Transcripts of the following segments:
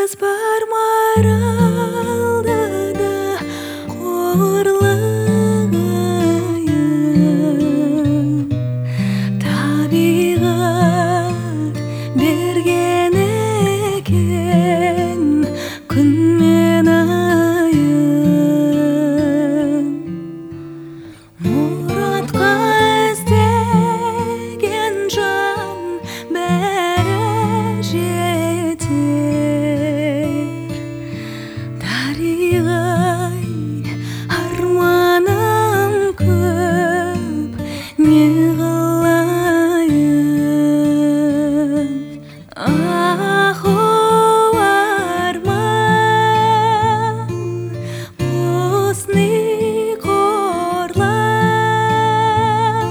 Көз бар маралды да қорлығайын, табиғат берген екен күн мен айын. Мұратқа іздеген жан бәрі жетер. Дариғай, арманым көп, не қылайын? Аху арман, осыны қорлан.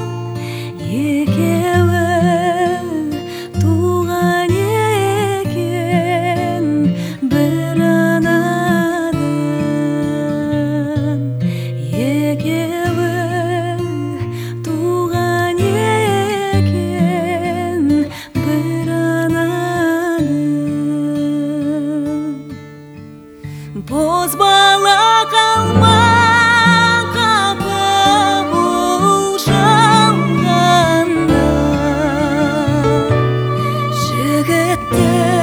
Екеуі туған екен бір анадан. Екеуі туған екен бір анадан. Бозбала қалма қапы бұл жанғаннан, жігітті